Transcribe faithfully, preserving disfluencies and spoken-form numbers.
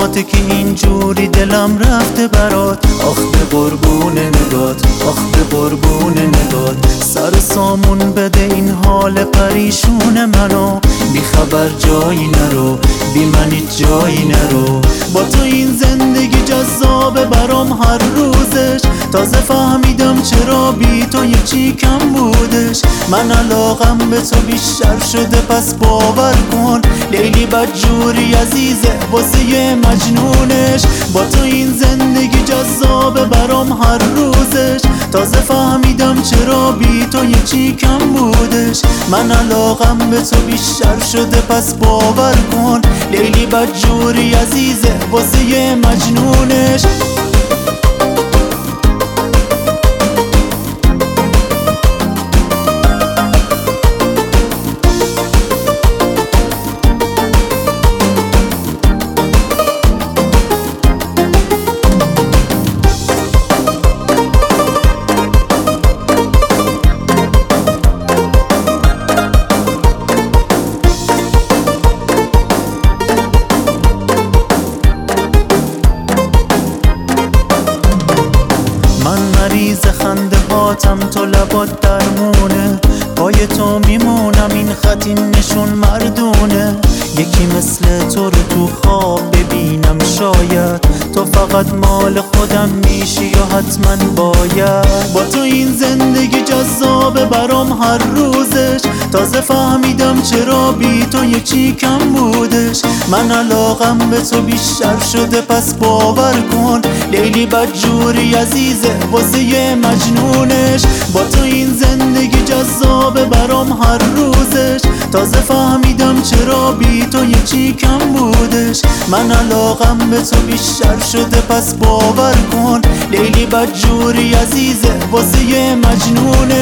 چشماته که اینجوری دلم رفته برات. آخ به قربون نگات، آخ به قربون نگات. سر سامون بده این حال پریشون منو. بی خبر جایی نرو، بی من هیچ جایی نرو. با تو این زندگی جذابه برام هر روزش. تازه فهمیدم چرا بی تو یه چی کم بودش. من علاقم به تو بیشتر شده پس باور کن. لیلی بدجوری عزیزه واسه یه مجنونش. با تو این زندگی جذابه برام هر روزش. تازه فهمیدم چرا بی تو یه چی کم بودش. من علاقم به تو بیشتر شده پس باور کن. لیلی بدجوری عزیزه واسه یه مجنونش. مریض خنده هاتم تو لبات درمونه. پای تو میمونم این خط این نشون مردونه. یکی مثل تو رو تو خواب ببینم شاید. تو فقط مال خودم میشی یا حتما باید. با تو این زندگی جذابه برام هر روزش. تازه فهمیدم چرا بی تو یه چی کم بودش. من علاقم به تو بیشتر شده پس باور کن. لیلی بدجوری عزیزه واسه یه مجنونش. با تو این زندگی جذابه برام هر روزش. تازه فهمیدم چرا بی تو یه چی کم بودش. من علاقم به تو بیشتر شده پس باور کن. لیلی بدجوری عزیزه واسه یه مجنونش.